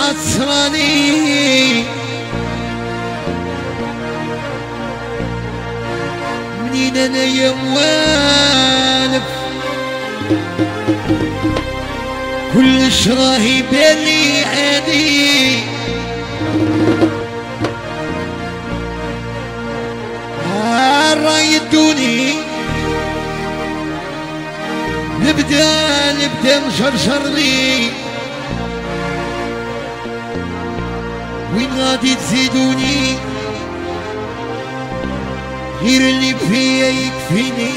ساعات راني منين انا يا موالف كلش راهي بالي عادي رايدوني نبدا مشرشرني وين غادي تزيدوني غير اللي فيا يكفيني.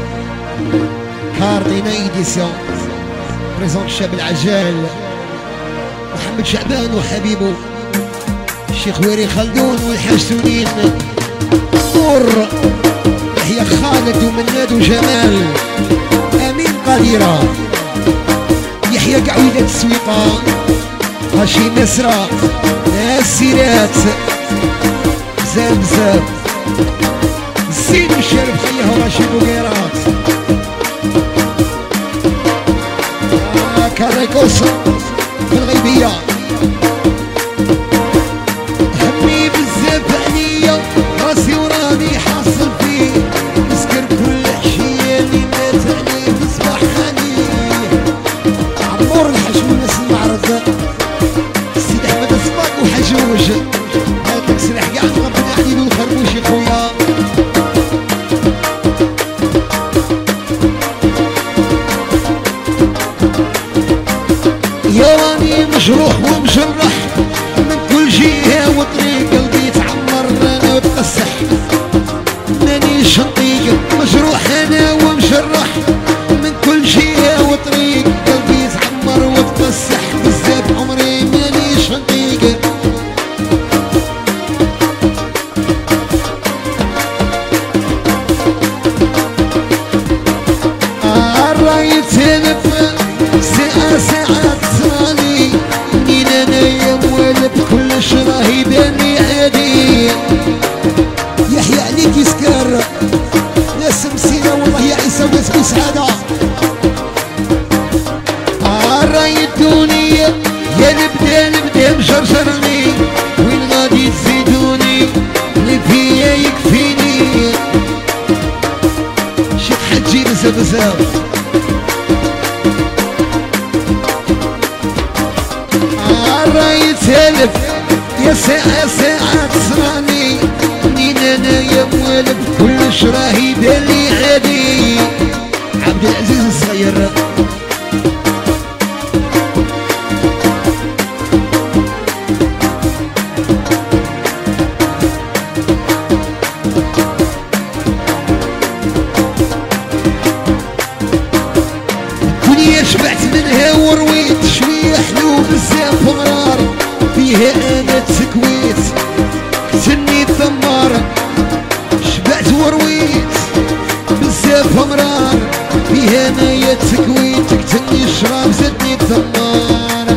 كاردينا ايديسيون بريزون الشاب العجال محمد شعبان وحبيبه الشيخ ويري خلدون والحاج سنين نور يحيى خالد ومناد وجمال امين قديره يحيى قعويدة السويقه هاشي نسرة السيرات بزاف السيد والشارف خليها وراشد وقيرات كاريكوس في الغيبية همي بزاف عليا راسي وراني حاصل فيه نسكر كل حشية اللي مات عليه في صباح خانيه عمور الحاج والناس المعرض السيد احمد الصباق وحجوج هاك سلاح قاع ربنا يحيي الخربوش يا خويا يا راني مجروح ومجرح من كل جهة وطريق قلبي يتعمر انا وتقسح مانيش نطيق مجروح انا ومجرح من كل جهة وطريق قلبي يتعمر وتقسح بزاف عمري مانيش نطيق الراي تلف ساعات صاني منين انا يا موالد كلش راهي باني عادي يحيى عليك يسكر ناس مسيرة والله يا عيسى وناس بسعادة رايدوني يا نبدا مشرشرني وين غادي تزيدوني اللي فيا يكفيني شيخ حجي بزاف الراي تلف يا ساعات صراني منين انا يا موالد كلش راهي بالي عادي. عبد العزيز الصغير الدنيا شبعت منها ورويت شوية حلو بزاف مرار فيها انا تسكويت كتني ثمار شبعت ورويت بزاف مرار فيها انا يا تسكويت كتني الشراب زدني ثمار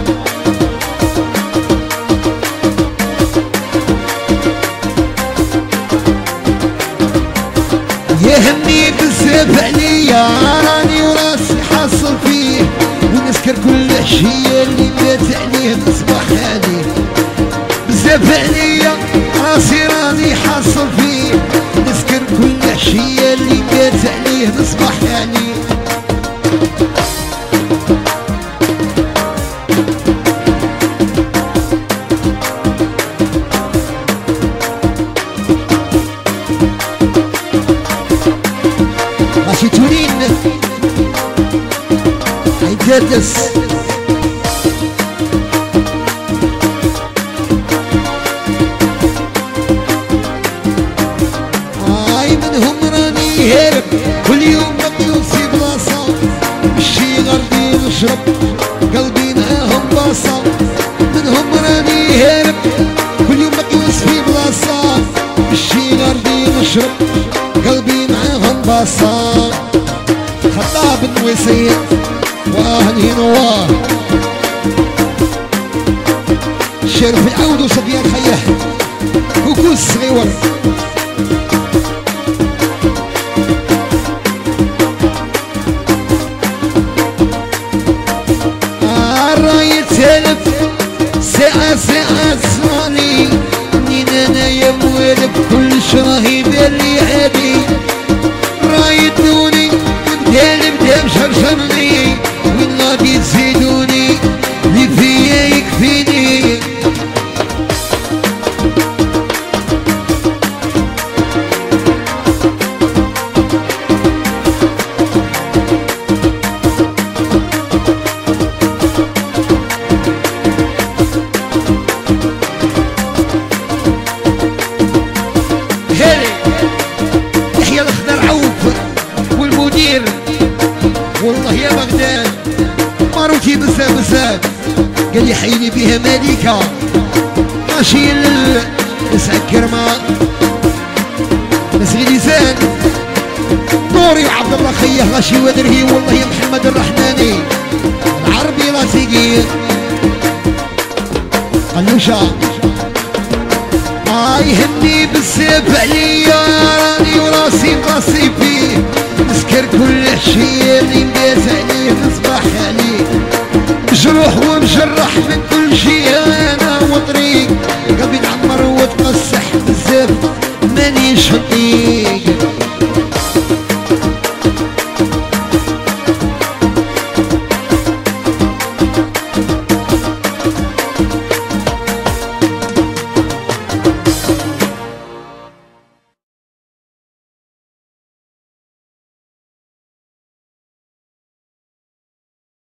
يهمني بزاف عليا راني وراسي حاصل فيه ونسكر كل عشية اللي مات عليه مصباح عليه بزاف عليا راسي راني حاصل فيه نسكر كل عشية اللي مات عليه مصباح عليه ماشي تونين عيدادس منهم راني هارب كل يوم مقيوس في بلاصة مشي غردي نشرب قلبي معاهم باصة منهم راني هارب كل يوم مقيوس في بلاصة مشي غردي نشرب قلبي معاهم باصة خطاب النويسية واهلي نوار شرف العود وصبيان خياح كوكوس صغيور الراي تلف ساعات غادي تزيدوني اللي فيا يكفيني. يحيى الخضر عوف والمدير والله يا بغداد ماروتي بزاف بزاف قال لي حيني بها ملكة ماشي نسكر ما ناس غليزان دوري وعبد الله خيه غاشي ودرهي والله يا محمد الرحماني العربي لاصقين قلوشة يهني بزاف عليا راني وراسي قاسي فيه نسكر كل شي اللي نداز عليه نصبح عليه.